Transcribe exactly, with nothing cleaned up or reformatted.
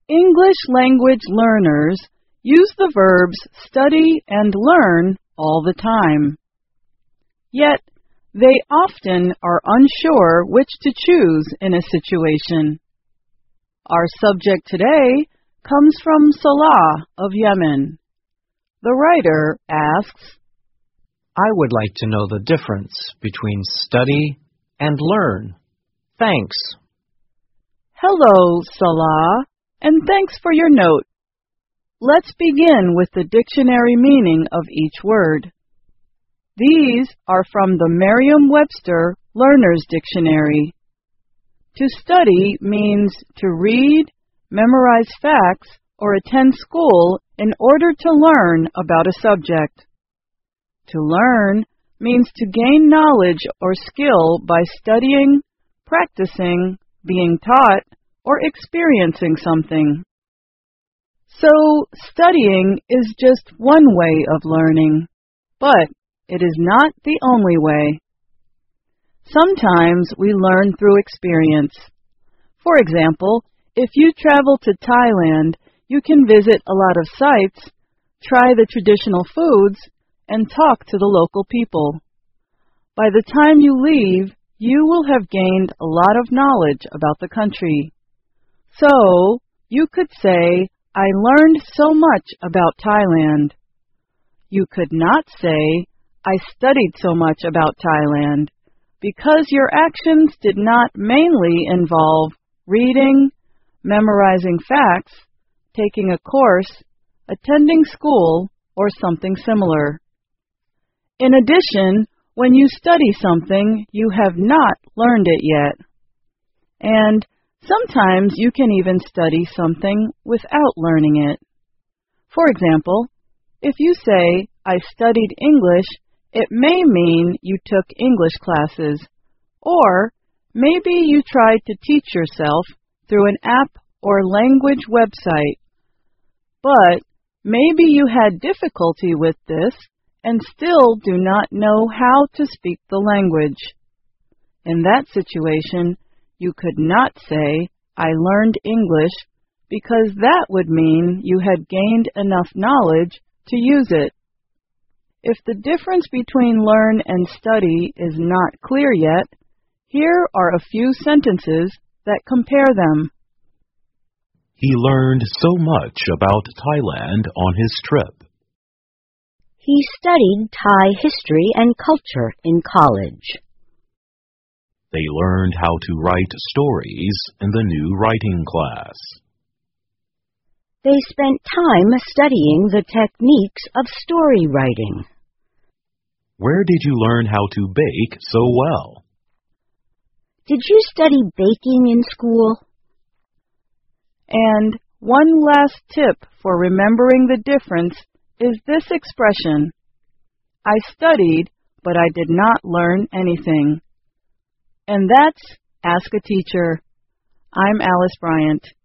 English language learners use the verbs study and learn all the time. Yet, they often are unsure which to choose in a situation. Our subject today comes from Salah of Yemen. The writer asks, I would like to know the difference between study and learn. Thanks. Hello, Salah, and thanks for your note. Let's begin with the dictionary meaning of each word. These are from the Merriam-Webster Learner's Dictionary. To study means to read, memorize facts, or attend school in order to learn about a subject. To learn means to gain knowledge or skill by studying, practicing, being taught, or experiencing something. So, studying is just one way of learning, but it is not the only way. Sometimes we learn through experience. For example, if you travel to Thailand, you can visit a lot of sites, try the traditional foods, and talk to the local people. By the time you leave, you will have gained a lot of knowledge about the country. So, you could say, I learned so much about Thailand. You could not say, I studied so much about Thailand, because your actions did not mainly involve reading, memorizing facts, taking a course, attending school, or something similar. In addition, when you study something, you have not learned it yet. And sometimes you can even study something without learning it. For example, if you say, I studied English, it may mean you took English classes, or maybe you tried to teach yourself through an app or language website. But maybe you had difficulty with this and still do not know how to speak the language. In that situation, you could not say, I learned English, because that would mean you had gained enough knowledge to use it. If the difference between learn and study is not clear yet, here are a few sentences that compare them. He learned so much about Thailand on his trip. He studied Thai history and culture in college. They learned how to write stories in the new writing class. They spent time studying the techniques of story writing. Where did you learn how to bake so well? Did you study baking in school? And one last tip for remembering the difference is this expression, I studied, but I did not learn anything. And that's Ask a Teacher. I'm Alice Bryant.